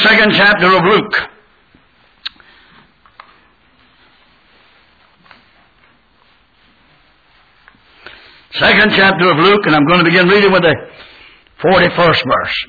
second chapter of Luke. Second chapter of Luke, and I'm going to begin reading with the 41st verse.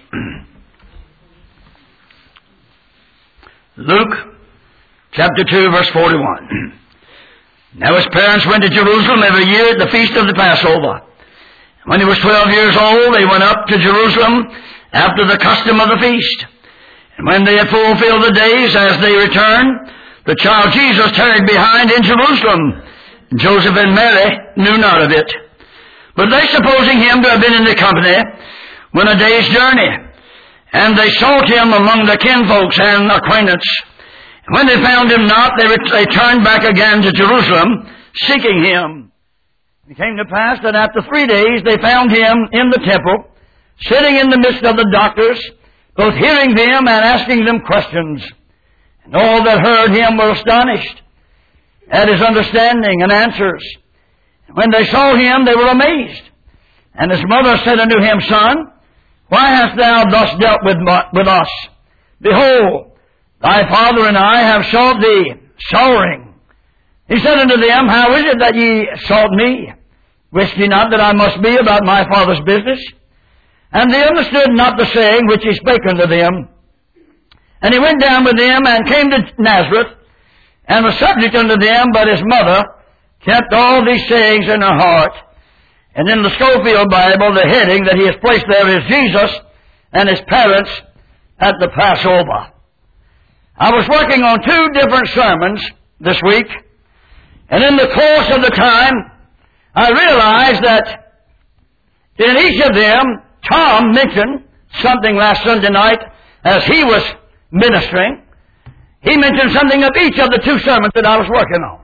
Luke chapter 2, verse 41. Now his parents went to Jerusalem every year at the feast of the Passover. When he was 12 years old, they went up to Jerusalem after the custom of the feast. And when they had fulfilled the days as they returned, the child Jesus tarried behind in Jerusalem. And Joseph and Mary knew not of it. But they, supposing him to have been in the company, went a day's journey. And they sought him among the kinfolks and acquaintance. And when they found him not, they turned back again to Jerusalem, seeking him. It came to pass that after 3 days they found him in the temple, sitting in the midst of the doctors, both hearing them and asking them questions. And all that heard him were astonished at his understanding and answers. And when they saw him, they were amazed. And his mother said unto him, Son, why hast thou thus dealt with us? Behold, thy father and I have sought thee, sorrowing. He said unto them, How is it that ye sought me? Wist ye not that I must be about my father's business? And they understood not the saying which he spake unto them. And he went down with them and came to Nazareth, and was subject unto them, but his mother kept all these sayings in her heart. And in the Schofield Bible, the heading that he has placed there is Jesus and his parents at the Passover. I was working on 2 different sermons this week, and in the course of the time, I realized that in each of them, Tom mentioned something last Sunday night as he was ministering. He mentioned something of each of the 2 sermons that I was working on.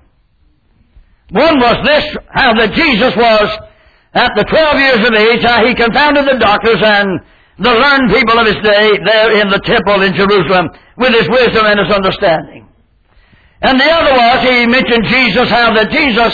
One was this, how that Jesus was, at the 12 years of age, how he confounded the doctors and the learned people of his day there in the temple in Jerusalem with his wisdom and his understanding. And the other was, he mentioned Jesus, how that Jesus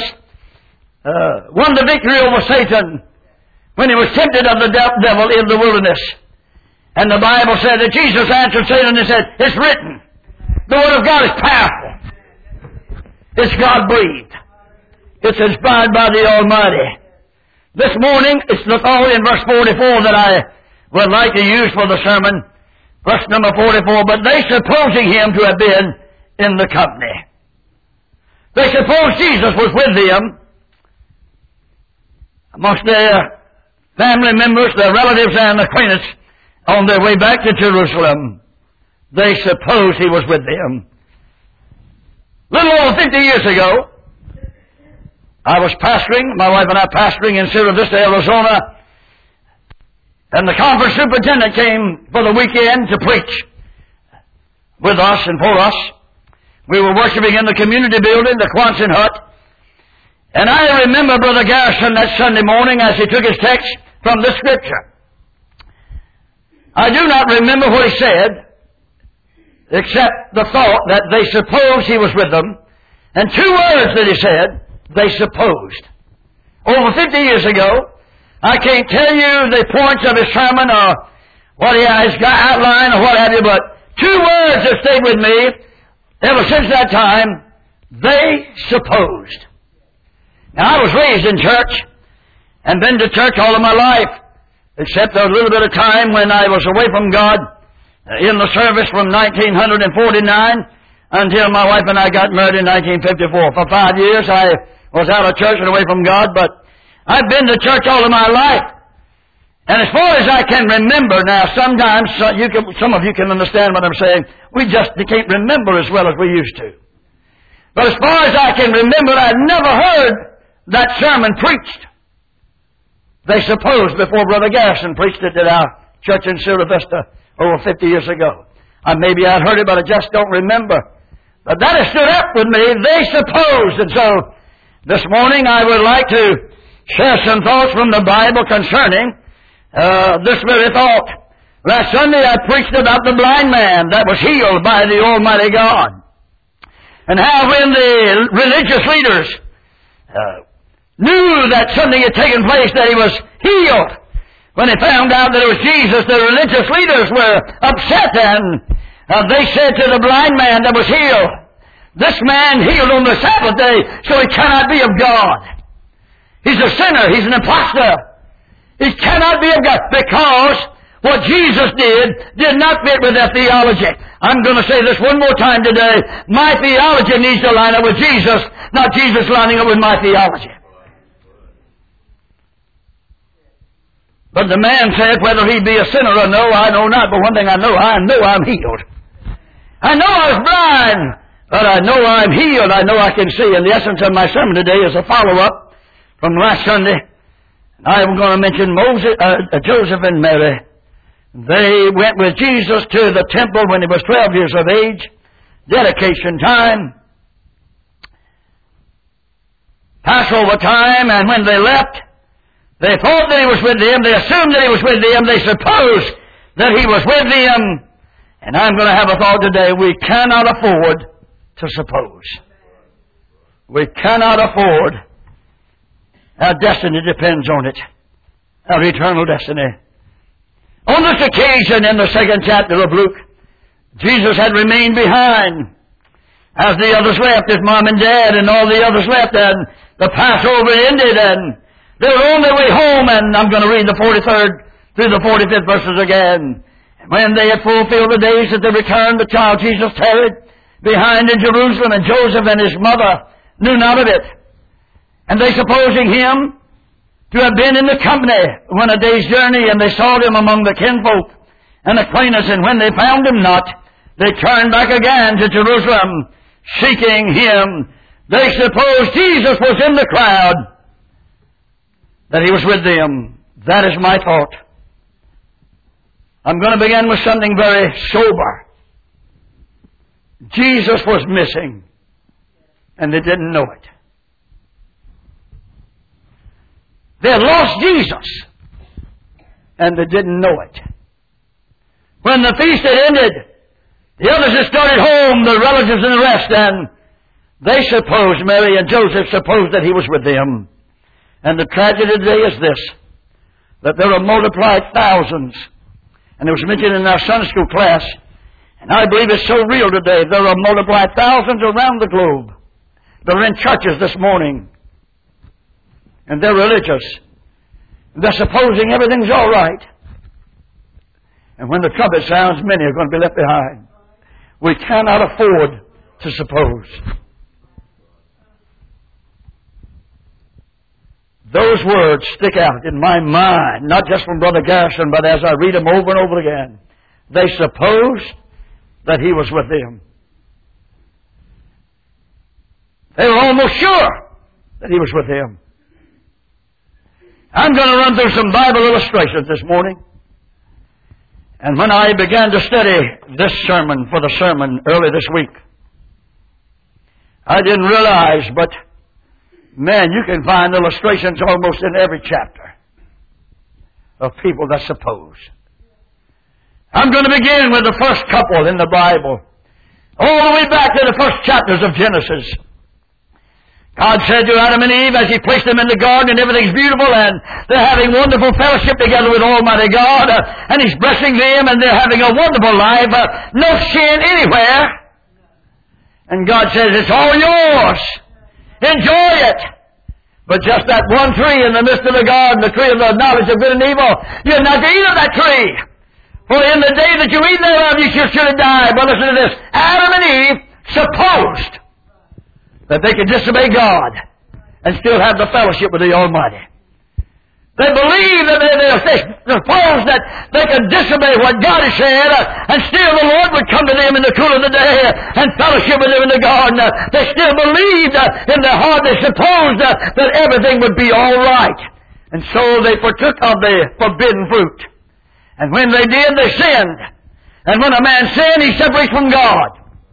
won the victory over Satan when he was tempted of the devil in the wilderness. And the Bible said that Jesus answered Satan and said, It's written. The Word of God is powerful. It's God-breathed. It's inspired by the Almighty. This morning, it's the thought in verse 44 that I would like to use for the sermon. Verse number 44, But they, supposing him to have been in the company. They supposed Jesus was with them amongst their family members, their relatives, and acquaintance on their way back to Jerusalem. They supposed he was with them. A little over 50 years ago, I was pastoring, my wife and I pastoring in Sierra Vista, Arizona, and the conference superintendent came for the weekend to preach with us and for us. We were worshiping in the community building, the Quonset hut. And I remember Brother Garrison that Sunday morning as he took his text from the Scripture. I do not remember what he said, except the thought that they supposed he was with them. And 2 words that he said, they supposed. Over 50 years ago, I can't tell you the points of his sermon or what he has got outlined or what have you, but 2 words have stayed with me ever since that time. They supposed. Now, I was raised in church and been to church all of my life, except a little bit of time when I was away from God in the service from 1949 until my wife and I got married in 1954. For 5 years, I was out of church and away from God, but I've been to church all of my life. And as far as I can remember now, sometimes some of you can understand what I'm saying. We just can't remember as well as we used to. But as far as I can remember, I've never heard that sermon preached. They supposed before Brother Garrison preached it at our church in Sierra Vista over 50 years ago. Maybe I'd heard it, but I just don't remember. But that has stood up with me. They supposed. And so this morning I would like to share some thoughts from the Bible concerning this very thought. Last Sunday I preached about the blind man that was healed by the Almighty God. And how when the religious leaders knew that something had taken place, that he was healed, when they found out that it was Jesus, the religious leaders were upset and They said to the blind man that was healed, this man healed on the Sabbath day, so he cannot be of God. He's a sinner. He's an impostor. He cannot be of God because what Jesus did not fit with their theology. I'm going to say this one more time today. My theology needs to line up with Jesus, not Jesus lining up with my theology. But the man said, whether he be a sinner or no, I know not. But one thing I know I'm healed. I know I was blind, but I know I'm healed. I know I can see. And the essence of my sermon today is a follow-up from last Sunday. I'm going to mention Joseph and Mary. They went with Jesus to the temple when he was 12 years of age. Dedication time. Passover time. And when they left, they thought that he was with them. They assumed that he was with them. They supposed that he was with them. And I'm going to have a thought today. We cannot afford to suppose. We cannot afford. Our destiny depends on it. Our eternal destiny. On this occasion in the 2nd chapter of Luke, Jesus had remained behind as the others left, his mom and dad and all the others left, and the Passover ended, and they were on their way home, and I'm going to read the 43rd through the 45th verses again. And when they had fulfilled the days that they returned, the child Jesus tarried behind in Jerusalem, and Joseph and his mother knew not of it. And they supposing him to have been in the company when a day's journey, and they sought him among the kinfolk and acquaintance, and when they found him not, they turned back again to Jerusalem, seeking him. They supposed Jesus was in the crowd, that he was with them. That is my thought. I'm going to begin with something very sober. Jesus was missing, and they didn't know it. They had lost Jesus, and they didn't know it. When the feast had ended, the others had started home, the relatives and the rest, and they supposed, Mary and Joseph supposed that he was with them. And the tragedy today is this, that there are multiplied thousands. And it was mentioned in our Sunday school class, and I believe it's so real today. There are multiplied thousands around the globe. They're in churches this morning. And they're religious. They're supposing everything's all right. And when the trumpet sounds, many are going to be left behind. We cannot afford to suppose. Those words stick out in my mind, not just from Brother Garrison, but as I read them over and over again. They supposed that he was with them. They were almost sure that he was with them. I'm going to run through some Bible illustrations this morning. And when I began to study this sermon for the sermon early this week, I didn't realize, but man, you can find illustrations almost in every chapter of people that suppose. I'm going to begin with the first couple in the Bible, all the way back to the first chapters of Genesis. God said to Adam and Eve as he placed them in the garden, and everything's beautiful, and they're having wonderful fellowship together with Almighty God, and he's blessing them, and they're having a wonderful life, no sin anywhere. And God says, it's all yours. Enjoy it. But just that one tree in the midst of the garden, the tree of the knowledge of good and evil, you're not to eat of that tree. For in the day that you eat thereof, you shall surely die. But listen to this. Adam and Eve supposed that they could disobey God and still have the fellowship with the Almighty. They believed that they supposed that they could disobey what God had said, and still the Lord would come to them in the cool of the day and fellowship with them in the garden. They still believed in their heart, they supposed that everything would be all right. And so they partook of the forbidden fruit. And when they did, they sinned. And when a man sinned, he separates from God.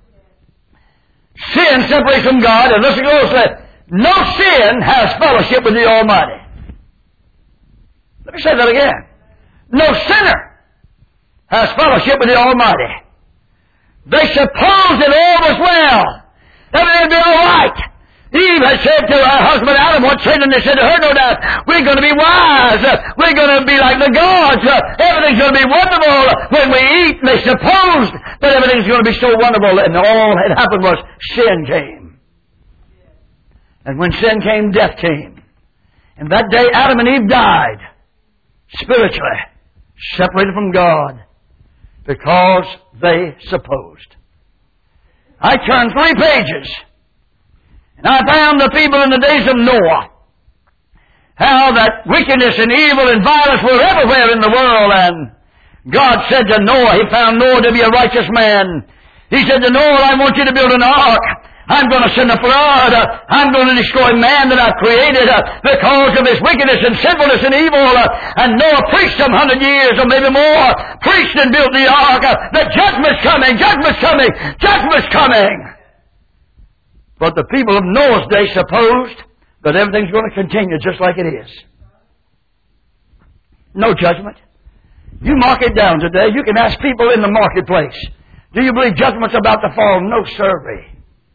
Sin separates from God, and listen closely, no sin has fellowship with the Almighty. Let me say that again. No sinner has fellowship with the Almighty. They supposed that all was well. Everything would be all right. Eve had said to her husband Adam what Satan had said to her, no doubt, we're going to be wise. We're going to be like the gods. Everything's going to be wonderful. When we eat, they supposed that everything's going to be so wonderful. And all that happened was sin came. And when sin came, death came. And that day Adam and Eve died, spiritually, separated from God, because they supposed. I turned 3 pages, and I found the people in the days of Noah, how that wickedness and evil and violence were everywhere in the world. And God said to Noah, He found Noah to be a righteous man. He said to Noah, I want you to build an ark. I'm going to send a flood. I'm going to destroy man that I've created because of his wickedness and sinfulness and evil. And Noah preached some 100 years or maybe more, preached and built the ark. The judgment's coming, judgment's coming, judgment's coming. But the people of Noah's day supposed that everything's going to continue just like it is. No judgment. You mark it down today. You can ask people in the marketplace, do you believe judgment's about to fall? No, sirree.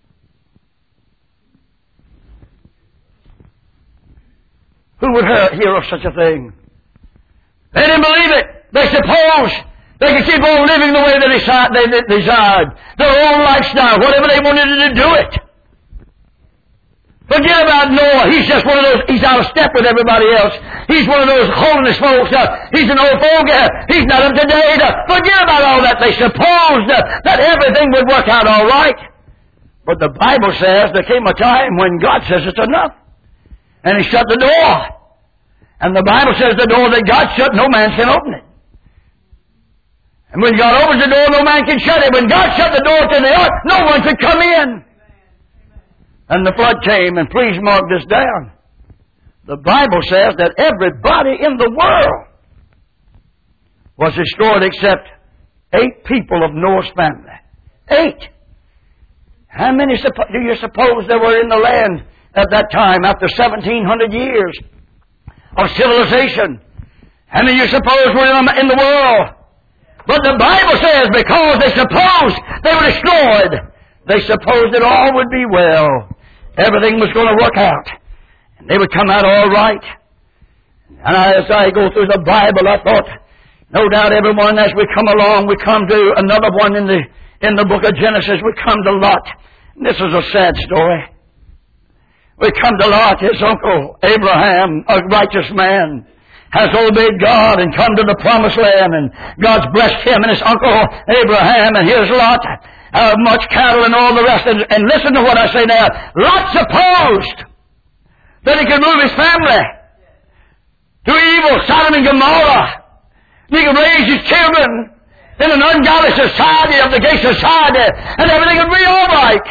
Who would hear of such a thing? They didn't believe it. They supposed they could keep on living the way they desired. Their own lifestyle, whatever they wanted to do it. Forget about Noah. He's just one of those, he's out of step with everybody else. He's one of those holiness folks. He's an old fogey. He's not up to date. Forget about all that. They supposed that everything would work out all right. But the Bible says there came a time when God says it's enough. And He shut the door. And the Bible says the door that God shut, no man can open it. And when God opens the door, no man can shut it. When God shut the door to the ark, no one could come in. And the flood came, and please mark this down. The Bible says that everybody in the world was destroyed except 8 people of Noah's family. 8. How many do you suppose there were in the land at that time, after 1,700 years of civilization? How many do you suppose were in the world? But the Bible says because they supposed they were destroyed, they supposed that all would be well. Everything was going to work out. And they would come out all right. And as I go through the Bible, I thought, no doubt everyone, as we come along, we come to another one in the book of Genesis. We come to Lot. And this is a sad story. We come to Lot, his uncle Abraham, a righteous man, has obeyed God and come to the promised land, and God's blessed him and his uncle Abraham, and here's Lot, much cattle and all the rest. And listen to what I say now. Lot supposed that he could move his family to evil, Sodom and Gomorrah. He could raise his children in an ungodly society of the gay society, and everything would be all right.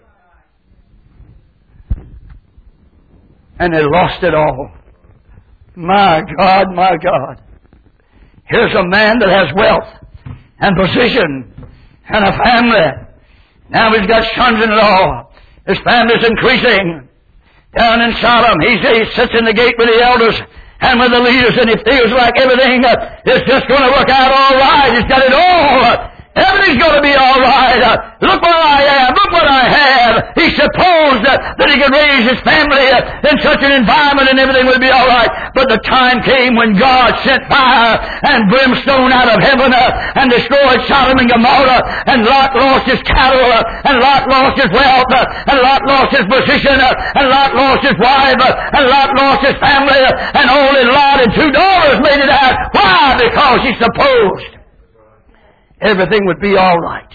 And they lost it all. My God, my God. Here's a man that has wealth and position and a family. Now he's got sons-in-law. His family's increasing. Down in Sodom, he sits in the gate with the elders and with the leaders, and he feels like everything is just going to work out all right. He's got it all. Everything's going to be all right. Look what I am. Look what I have. He supposed that he could raise his family in such an environment and everything would be all right. But the time came when God sent fire and brimstone out of heaven and destroyed Sodom and Gomorrah, and Lot lost his cattle, and Lot lost his wealth, and Lot lost his position, and Lot lost his wife, and Lot lost his family, and only Lot and 2 daughters made it out. Why? Because he supposed everything would be all right.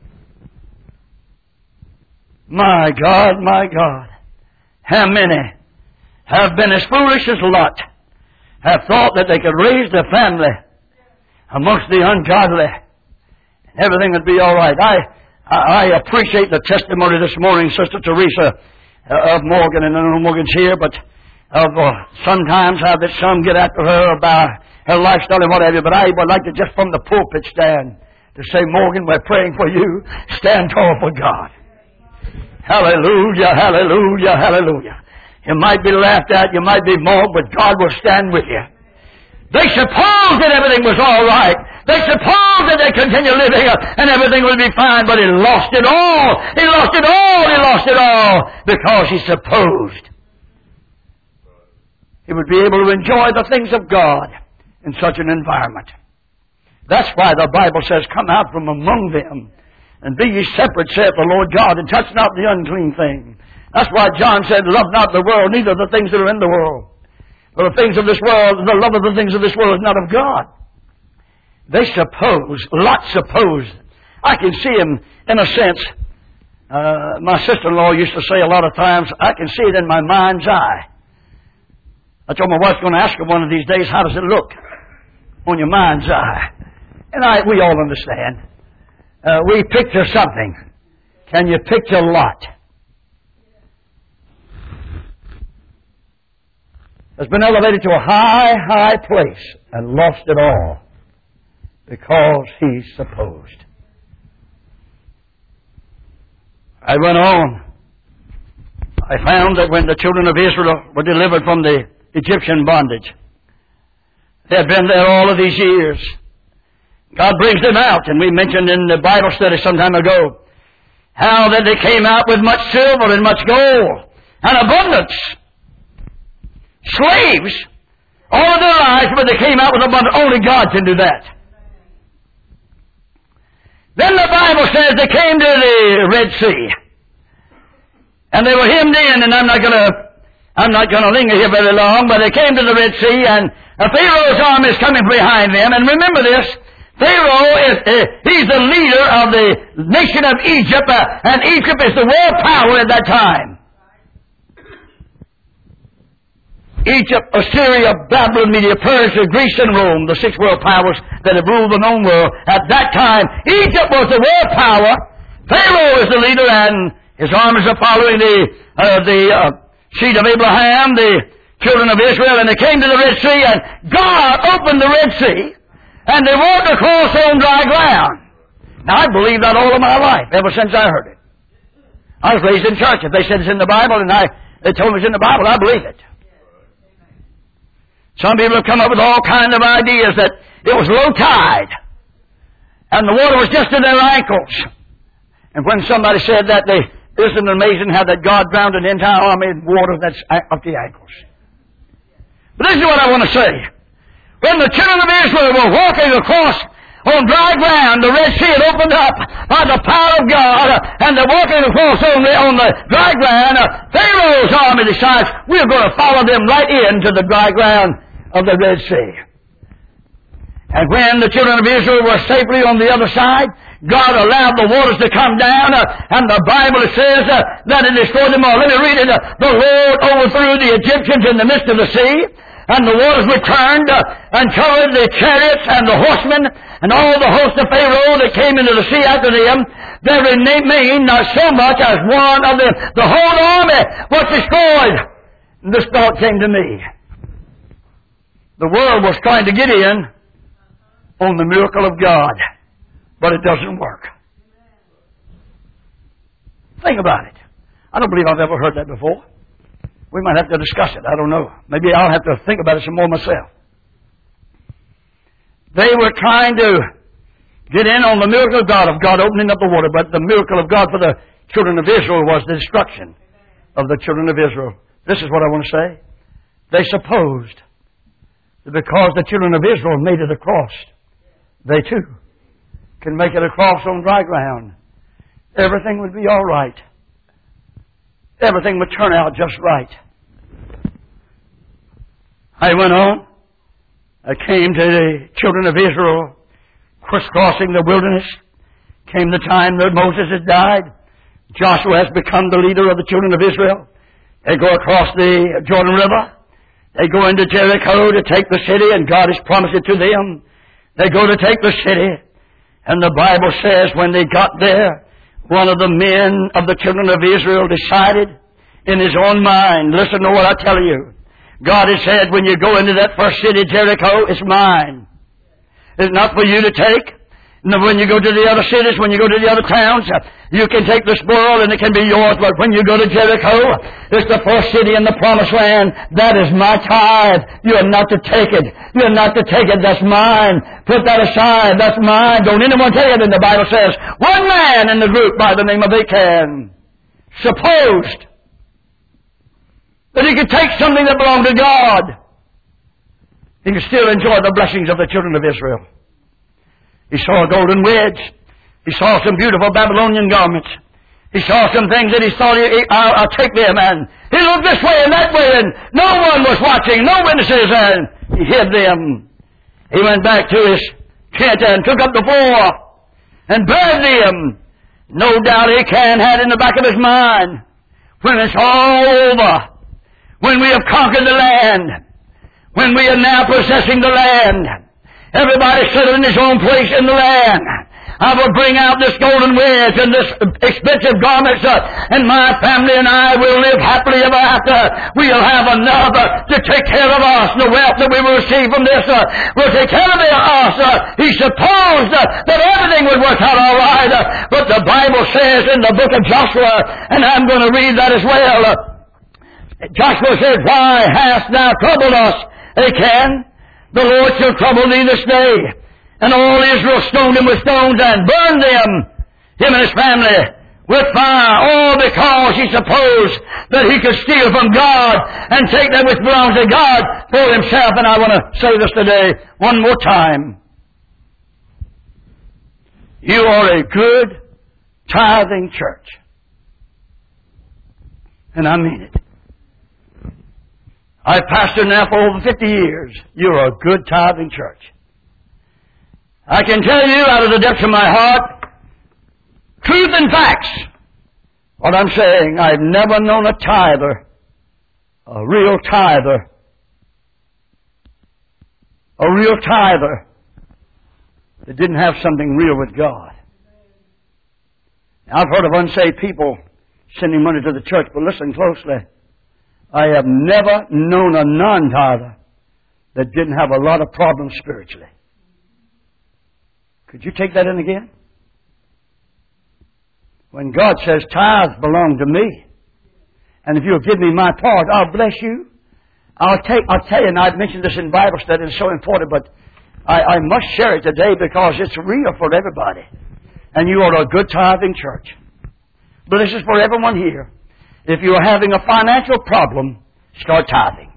My God, my God. How many have been as foolish as Lot, have thought that they could raise their family amongst the ungodly, and everything would be all right. I appreciate the testimony this morning, Sister Teresa of Morgan, and I know Morgan's here, but of sometimes how that some get after her about her lifestyle and what have you, but I would like to just from the pulpit stand to say, Morgan, we're praying for you. Stand tall for God. Hallelujah, hallelujah, hallelujah. You might be laughed at, you might be mocked, but God will stand with you. They supposed that everything was all right. They supposed that they continue living and everything would be fine, but he lost it all. He lost it all. He lost it all because he supposed he would be able to enjoy the things of God in such an environment. That's why the Bible says, come out from among them and be ye separate, saith the Lord God, and touch not the unclean thing. That's why John said, love not the world, neither the things that are in the world. For the things of this world, the love of the things of this world is not of God. They suppose, Lot supposed. I can see him in a sense. My sister-in-law used to say a lot of times, I can see it in my mind's eye. I told my wife's going to ask her one of these days, how does it look on your mind's eye? And we all understand. We picture something. Can you picture Lot? Has been elevated to a high, high place and lost it all because he supposed. I went on. I found that when the children of Israel were delivered from the Egyptian bondage, they had been there all of these years. God brings them out, and we mentioned in the Bible study some time ago how that they came out with much silver and much gold and abundance. Slaves all of their lives, but they came out with abundance. Only God can do that. Then the Bible says they came to the Red Sea, and they were hemmed in, and I'm not going to linger here very long, but they came to the Red Sea, and Pharaoh's army is coming behind them. And remember this, Pharaoh he's the leader of the nation of Egypt, and Egypt is the world power at that time. Egypt, Assyria, Babylon, Media, Persia, Greece, and Rome, the 6 world powers that have ruled the known world. At that time, Egypt was the world power. Pharaoh is the leader, and his armies are following the seed of Abraham, the children of Israel, and they came to the Red Sea, and God opened the Red Sea, and they walked across on dry ground. Now, I believe that all of my life, ever since I heard it. I was raised in church. If they said it's in the Bible, and they told me it's in the Bible, I believe it. Some people have come up with all kinds of ideas that it was low tide, and the water was just in their ankles. And when somebody said that, isn't it amazing how that God drowned an entire army in water that's up to the ankles? But this is what I want to say. When the children of Israel were walking across on dry ground, the Red Sea had opened up by the power of God, and they're walking across on the dry ground. Pharaoh's army decides, we're going to follow them right into the dry ground of the Red Sea. And when the children of Israel were safely on the other side, God allowed the waters to come down, and the Bible says that it destroyed them all. Let me read it. The Lord overthrew the Egyptians in the midst of the sea, and the waters returned and covered the chariots and the horsemen and all the host of Pharaoh that came into the sea after them. There remained not so much as one of them. The whole army was destroyed. And this thought came to me. The world was trying to get in on the miracle of God, but it doesn't work. Think about it. I don't believe I've ever heard that before. We might have to discuss it. I don't know. Maybe I'll have to think about it some more myself. They were trying to get in on the miracle of God opening up the water, but the miracle of God for the children of Israel was the destruction of the children of Israel. This is what I want to say. They supposed that because the children of Israel made it across, they too can make it across on dry ground. Everything would be all right. Everything would turn out just right. I went on. I came to the children of Israel crisscrossing the wilderness. Came the time that Moses had died. Joshua has become the leader of the children of Israel. They go across the Jordan River. They go into Jericho to take the city, and God has promised it to them. They go to take the city, and the Bible says when they got there, one of the men of the children of Israel decided in his own mind, listen to what I tell you. God has said when you go into that first city, Jericho, it's mine. It's not for you to take. And when you go to the other cities, when you go to the other towns, you can take the spoil and it can be yours. But when you go to Jericho, it's the first city in the promised land. That is my tithe. You are not to take it. You are not to take it. That's mine. Put that aside. That's mine. Don't anyone take it. And the Bible says, one man in the group by the name of Achan supposed that he could take something that belonged to God. He could still enjoy the blessings of the children of Israel. He saw a golden wedge. He saw some beautiful Babylonian garments. He saw some things that he thought, I'll take them. And he looked this way and that way, and no one was watching, no witnesses, and he hid them. He went back to his tent and took up the four and burned them. No doubt Achan had in the back of his mind, when it's all over, when we have conquered the land, when we are now possessing the land, everybody settled in his own place in the land, I will bring out this golden wedge and this expensive garments, and my family and I will live happily ever after. We'll have enough to take care of us. The wealth that we will receive from this will take care of us. He supposed that everything would work out all right. But the Bible says in the book of Joshua, and I'm going to read that as well, Joshua said, why hast thou troubled us, Achan? The Lord shall trouble thee this day. And all Israel stoned him with stones and burned them, him and his family, with fire, all because he supposed that he could steal from God and take that which belongs to God for himself. And I want to say this today one more time. You are a good, tithing church. And I mean it. I've pastored now for over 50 years. You're a good tithing church. I can tell you out of the depths of my heart, truth and facts, what I'm saying. I've never known a tither, a real tither that didn't have something real with God. Now, I've heard of unsaved people sending money to the church, but listen closely. I have never known a non-tither that didn't have a lot of problems spiritually. Could you take that in again? When God says tithes belong to me, and if you'll give me my part, I'll bless you. I'll tell you, and I've mentioned this in Bible study, it's so important, but I must share it today because it's real for everybody. And you are a good tithing church. But this is for everyone here. If you're having a financial problem, start tithing.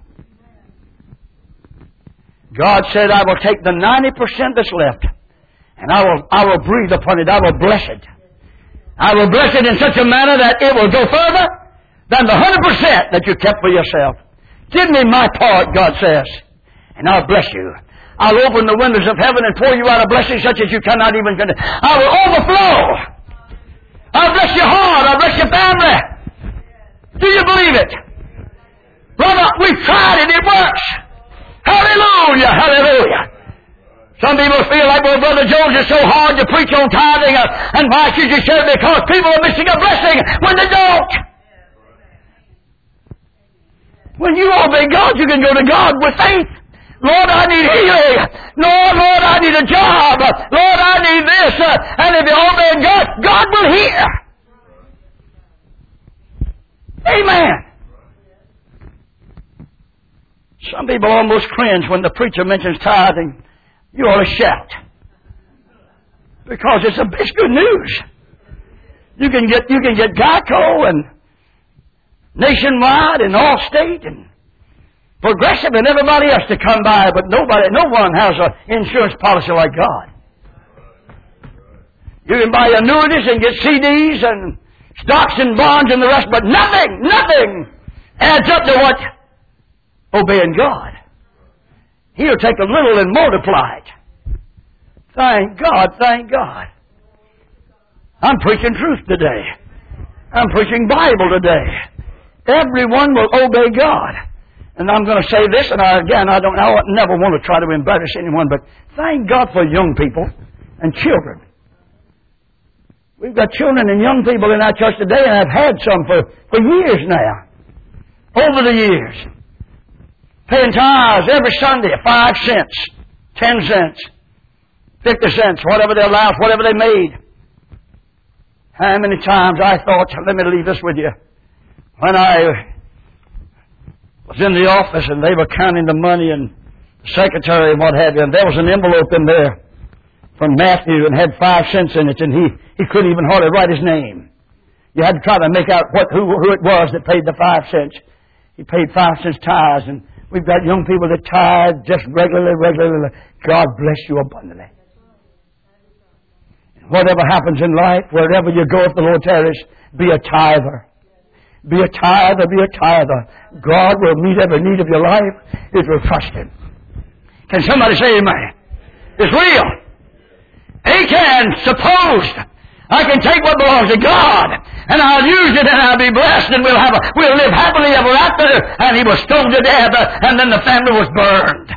God said, I will take the 90% that's left, and I will breathe upon it. I will bless it. I will bless it in such a manner that it will go further than the 100% that you kept for yourself. Give me my part, God says, and I'll bless you. I'll open the windows of heaven and pour you out a blessing such as you cannot even contain. I will overflow. I'll bless your heart. I'll bless your family. Do you believe it? Brother, we've tried it. It works. Hallelujah. Hallelujah. Some people feel like, well, Brother Jones, it's so hard to preach on tithing, and why should you share it? Because people are missing a blessing when they don't. When you obey God, you can go to God with faith. Lord, I need healing. Lord, I need a job. Lord, I need this. And if you obey God, God will hear. Amen. Some people almost cringe when the preacher mentions tithing. You ought to shout. Because it's good news. You can get Geico and Nationwide and Allstate and Progressive and everybody else to come by, but no one has an insurance policy like God. You can buy annuities and get CDs and stocks and bonds and the rest, but nothing adds up to what? Obeying God. He'll take a little and multiply it. Thank God, thank God. I'm preaching truth today. I'm preaching Bible today. Everyone will obey God. And I'm going to say this, and I never want to try to embarrass anyone, but thank God for young people and children. We've got children and young people in our church today, and I've had some for years now. Over the years. Paying tithes every Sunday, 5 cents, 10 cents, 50 cents, whatever they allowed, whatever they made. How many times I thought, let me leave this with you. When I was in the office and they were counting the money and the secretary and what have you, and there was an envelope in there from Matthew and had 5 cents in it, and he couldn't even hardly write his name. You had to try to make out who it was that paid the 5 cents. He paid 5 cents tithes, and we've got young people that tithe just regularly. God bless you abundantly. Whatever happens in life, wherever you go, if the Lord tarries, be a tither. Be a tither, be a tither. God will meet every need of your life if you trust Him. Can somebody say amen? It's real. Achan supposed I can take what belongs to God and I'll use it and I'll be blessed and we'll live happily ever after. And he was stoned to death and then the family was burned.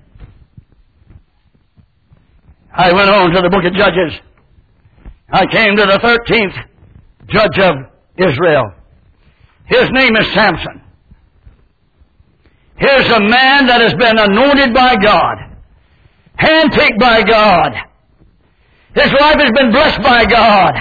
I went on to the book of Judges. I came to the 13th judge of Israel. His name is Samson. Here's a man that has been anointed by God, handpicked by God. His life has been blessed by God.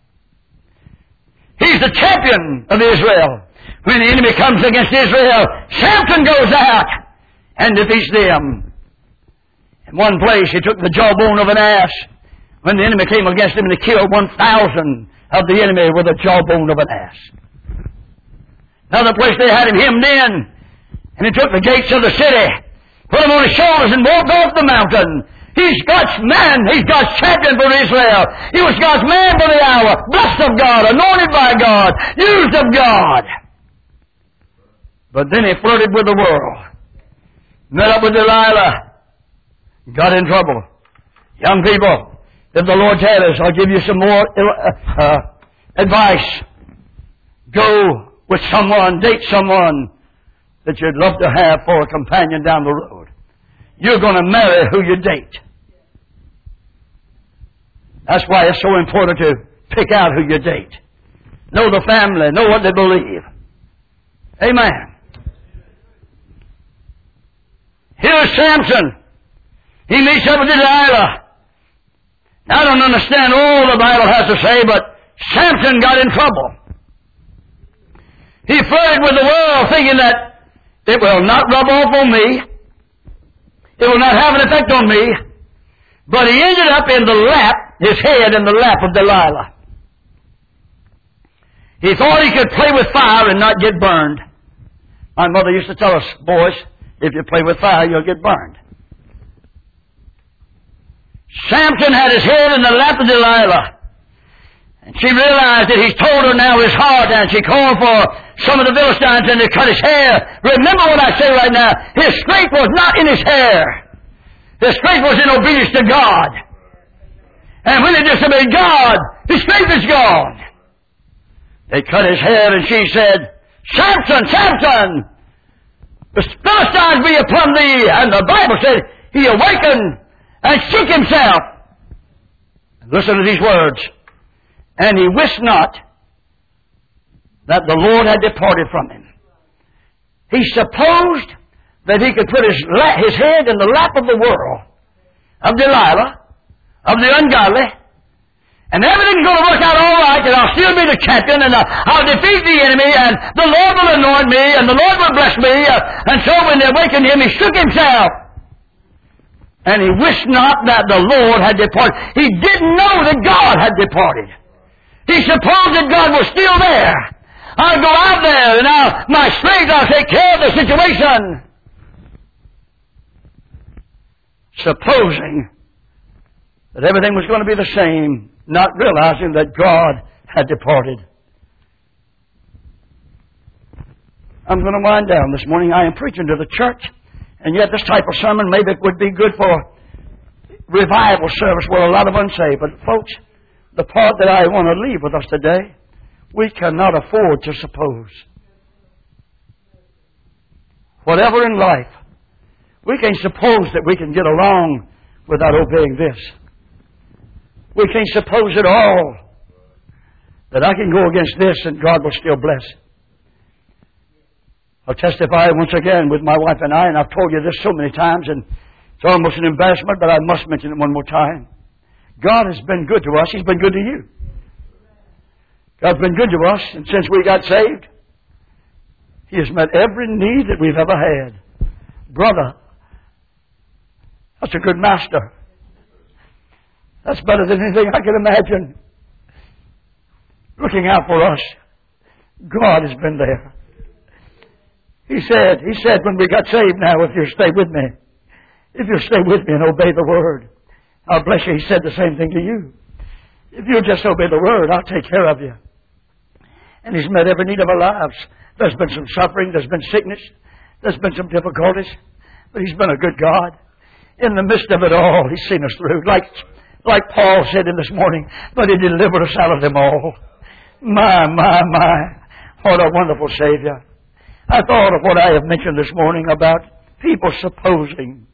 He's the champion of Israel. When the enemy comes against Israel, Samson goes out and defeats them. In one place, he took the jawbone of an ass. When the enemy came against him, and he killed 1,000 of the enemy with a jawbone of an ass. Another place, they had him hemmed in, and he took the gates of the city, put him on his shoulders, and walked off the mountain. He's God's man. He's God's champion for Israel. He was God's man for the hour. Blessed of God, anointed by God, used of God. But then he flirted with the world. Met up with Delilah. Got in trouble. Young people, if the Lord tarries, I'll give you some more advice. Go with someone, date someone that you'd love to have for a companion down the road. You're going to marry who you date. That's why it's so important to pick out who you date. Know the family. Know what they believe. Amen. Here's Samson. He meets up with Delilah. Now, I don't understand all the Bible has to say, but Samson got in trouble. He flirted with the world thinking that it will not rub off on me. It will not have an effect on me. But he ended up in the lap, his head in the lap of Delilah. He thought he could play with fire and not get burned. My mother used to tell us, boys, if you play with fire, you'll get burned. Samson had his head in the lap of Delilah. And she realized that he's told her now his heart, and she called for some of the Philistines and they cut his hair. Remember what I say right now. His strength was not in his hair. His strength was in obedience to God. And when he disobeyed God, his strength is gone. They cut his hair and she said, Samson, Samson, the Philistines be upon thee. And the Bible said he awakened and shook himself. Listen to these words. And he wist not that the Lord had departed from him. He supposed that he could put his head in the lap of the world, of Delilah, of the ungodly, and everything's going to work out all right, and I'll still be the champion, and I'll defeat the enemy, and the Lord will anoint me, and the Lord will bless me. And so when they awakened him, he shook himself. And he wished not that the Lord had departed. He didn't know that God had departed. He supposed that God was still there. I'll go out there, and now my strength, I'll take care of the situation. Supposing that everything was going to be the same, not realizing that God had departed. I'm going to wind down this morning. I am preaching to the church, and yet this type of sermon maybe it would be good for revival service where a lot of unsaved. But folks, the part that I want to leave with us today, we cannot afford to suppose. Whatever in life, we can't suppose that we can get along without obeying this. We can't suppose at all that I can go against this and God will still bless. I'll testify once again with my wife and I've told you this so many times, and it's almost an embarrassment, but I must mention it one more time. God has been good to us. He's been good to you. God's been good to us, and since we got saved, He has met every need that we've ever had. Brother, that's a good master. That's better than anything I can imagine. Looking out for us. God has been there. He said when we got saved, now if you'll stay with me, if you'll stay with me and obey the Word, I'll bless you. He said the same thing to you. If you'll just obey the Word, I'll take care of you. And He's met every need of our lives. There's been some suffering, there's been sickness, there's been some difficulties, but He's been a good God. In the midst of it all, He's seen us through. Like Paul said in this morning, but He delivered us out of them all. My. What a wonderful Savior. I thought of what I have mentioned this morning about people supposing.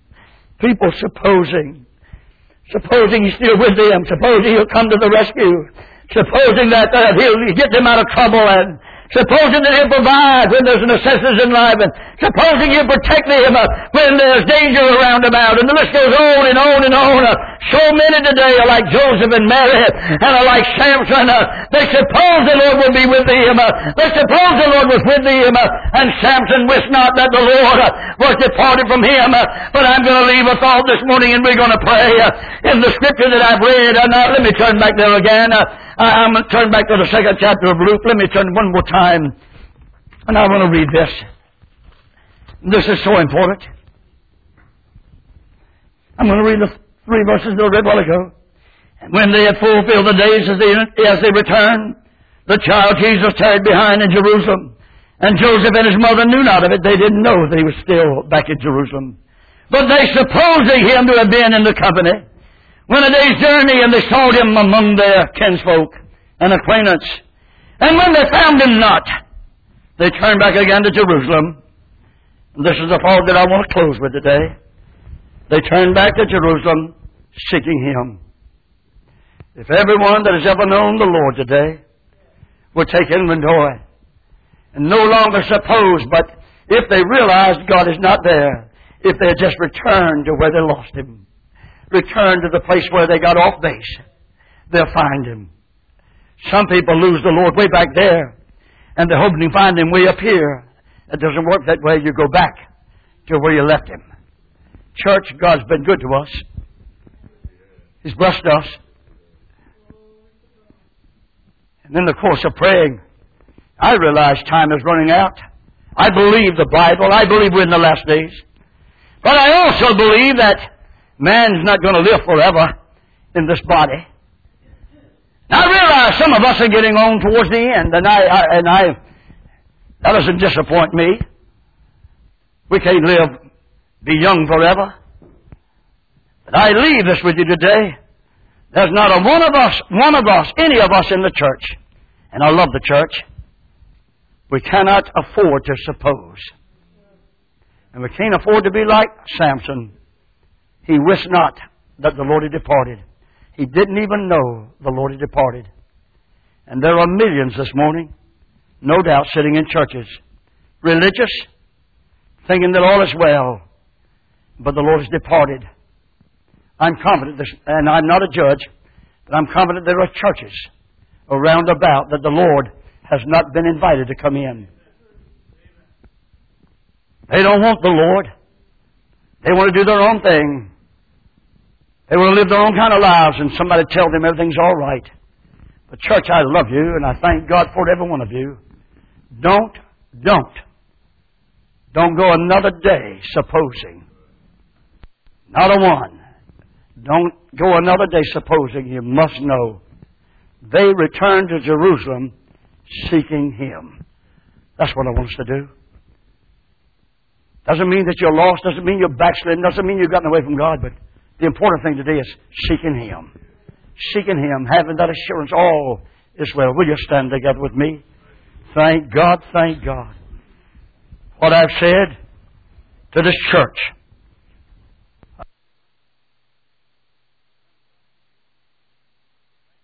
Supposing He's still with them. Supposing He'll come to the rescue. Supposing that He'll get them out of trouble, and supposing that He'll provide when there's necessities in life, and supposing He'll protect them when there's danger around about, and the list goes on and on and on. So many today are like Joseph and Mary, and are like Samson. They suppose the Lord will be with them. They suppose the Lord was with them, and Samson wist not that the Lord was departed from him. But I'm going to leave a thought this morning, and we're going to pray in the scripture that I've read. Now, let me turn back there again. I'm going to turn back to the 2nd chapter of Luke. Let me turn one more time. And I want to read this. This is so important. I'm going to read the 3 verses that I read a while ago. And when they had fulfilled the days as they returned, the child Jesus tarried behind in Jerusalem. And Joseph and his mother knew not of it. They didn't know that he was still back in Jerusalem. But they supposing him to have been in the company. Went a day's journey, and they sought him among their kinsfolk and acquaintance. And when they found him not, they turned back again to Jerusalem. And this is the thought that I want to close with today. They turned back to Jerusalem, seeking him. If everyone that has ever known the Lord today would take inventory and no longer suppose, but if they realized God is not there, if they just returned to where they lost him, return to the place where they got off base, they'll find him. Some people lose the Lord way back there, and they're hoping to find him way up here. It doesn't work that way. You go back to where you left him. Church, God's been good to us. He's blessed us. And in the course of praying, I realize time is running out. I believe the Bible. I believe we're in the last days. But I also believe that man's not going to live forever in this body. Now, I realize some of us are getting on towards the end, and that doesn't disappoint me. We can't be young forever. But I leave this with you today. There's not one of us, any of us in the church, and I love the church, we cannot afford to suppose. And we can't afford to be like Samson. He wist not that the Lord had departed. He didn't even know the Lord had departed. And there are millions this morning, no doubt, sitting in churches, religious, thinking that all is well, but the Lord has departed. I'm confident, and I'm not a judge, but I'm confident there are churches around about that the Lord has not been invited to come in. They don't want the Lord. They want to do their own thing. They want to live their own kind of lives, and somebody tell them everything's all right. But church, I love you, and I thank God for every one of you. Don't go another day supposing. Not a one. Don't go another day supposing. You must know. They returned to Jerusalem seeking him. That's what I want us to do. Doesn't mean that you're lost. Doesn't mean you're backslidden. Doesn't mean you've gotten away from God. But the important thing today is seeking him. Seeking him. Having that assurance. All is well. Will you stand together with me? Thank God. Thank God. What I've said to this church